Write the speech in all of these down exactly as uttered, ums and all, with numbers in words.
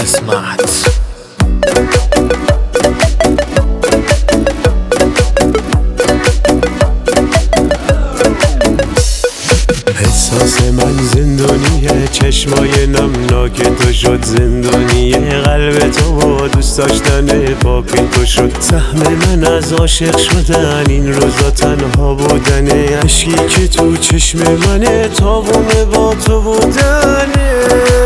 قسمت. احساس من زندانیه، چشمای نمناک تو شد زندانیه، قلب تو با دوست داشتن پاک تو شد سهم من از عاشق شدن. این روزا تنها بودنه، عشقی که تو چشم منه، تاونه با تو بودنه.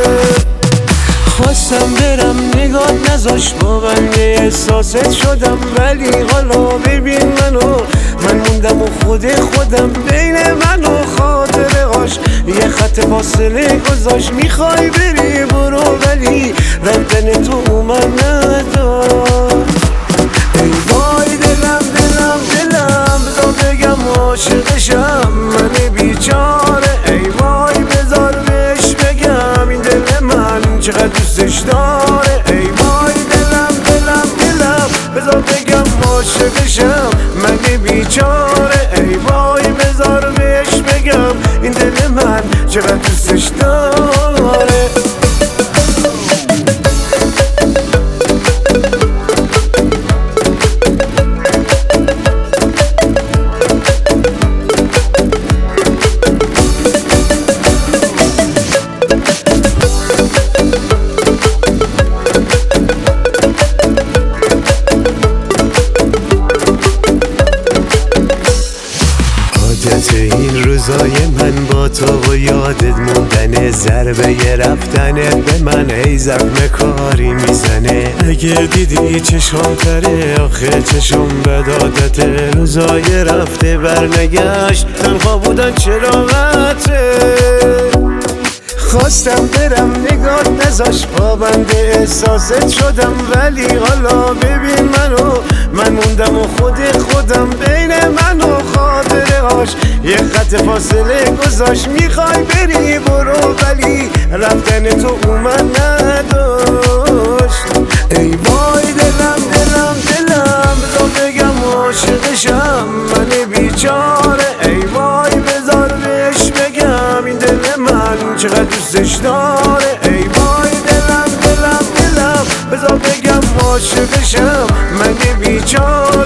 خواستم برم نگات نذاش، با بنده احساست شدم، ولی حالا ببین منو، من موندم و خود خودم بین من و خاطره هاش یه خط فاصله گذاشت. میخوای بری برو، ولی رفتن تو اومد ندار. ای وای دلم دلم دلم، بذار بگم عاشقشم من بیچاره. ای وای بذار بهش بگم این دل من چقدر دوستش داره. ای وای دلم دلم دلم، بذار بگم عاشقشم من بیچاره. ای وای بذار بهش بگم این دل من چقدر دوستش داره. این روزای من با تو و یادت موندنه، ضربه رفتنت به من ای زخم کاری میزنه. اگر دیدی چشم تره، آخه چشم بدادته، روزای رفته برنگشت، تنها بودن چراغته. خواستم برم نگات نذاش، با بنده احساست شدم، ولی حالا ببین منو، من موندم و خود خودم بین من و خاطره هاش یه خط فاصله گذاشت. میخوای بری برو، ولی رفتن تو اومد نداشت. ای وای دلم دلم دلم، بذار بگم عاشقشم من بیچاره. ای وای بذار بهش بگم این دل من چقدر دوستش داره. ای وای دلم دلم دلم، بذار بگم عاشقشم من بیچاره.